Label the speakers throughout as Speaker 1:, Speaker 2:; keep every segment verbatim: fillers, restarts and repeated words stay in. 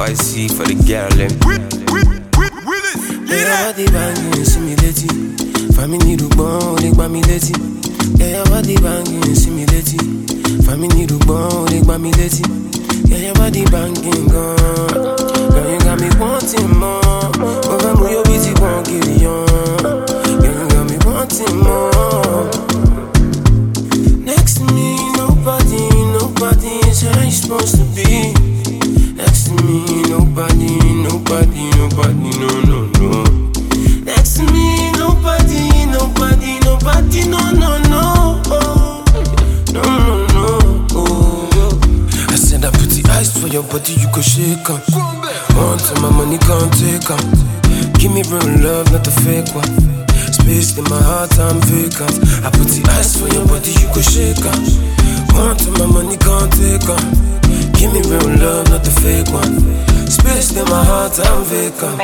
Speaker 1: Y C for the girl, them.
Speaker 2: Yeah, your body banging, simulating. Family do bon, they gba me leti. Yeah, your body banging, simulating. Family do bon, they gba me leti. Yeah, your body banging, gone. Girl, you got me wanting more. Over me, your busy won't give it on. Girl, you got me wanting more. Next to me, nobody, nobody is how you supposed to be. Next to me, nobody, nobody, nobody, no, no, no. Next to me, nobody, nobody, nobody, no, no, no. Oh, no, no, no. Oh, I said I put the ice for your body, you could shake on. One time my money can't take on. Give me real love, not the fake one. Space in my heart, I'm vacant. I put the ice for your body, you could shake on. One time my money can't take on. Give me real love, not the fake one. Space in my heart, I'm vacant.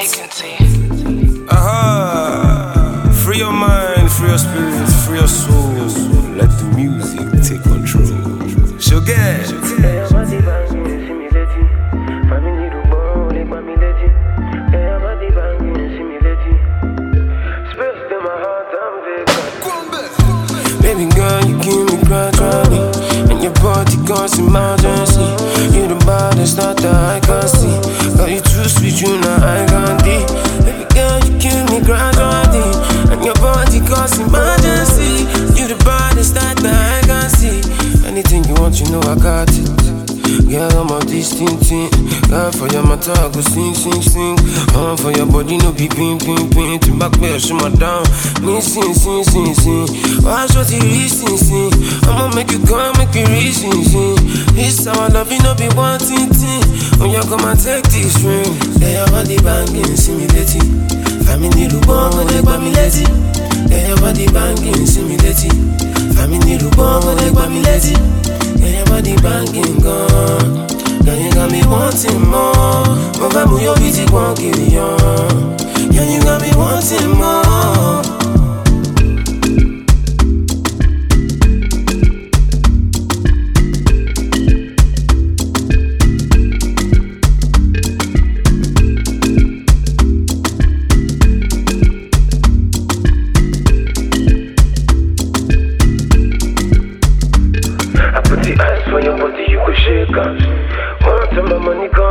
Speaker 1: Aha! Free your mind, free your spirit, free your soul. Let the music take control. She'll get.
Speaker 2: Baby girl, you give me gradually, and your body goes emergency. You the baddest that I can see. Girl, you too sweet, you know I can't be. Baby girl, you give me gradually, and your body goes emergency. You the baddest that I can see. Anything you want, you know I got it. Girl, I'm a distinct thing. Girl, for your matter, I go sing, sing, sing. Um, for your body, no be ping, ping, ping. To back me, show my down. Me sing, sing, sing, sing. Why should you sing, sing? I'ma make you come, make you reason, sing. This how I love you, no be one thing, thing. When you come and take this ring. Yeah, your body banging, simulating. Family do bon, when they gba me leti. Yeah, your body banging, simulating. Family do bon, when they gba me leti. Yeah, your body banging, gone. Girl, you got me wanting more. Over me, your busy won't give it on. Yeah, you got me wanting more. I put the ice for your body, you could shake on. One time my money gone.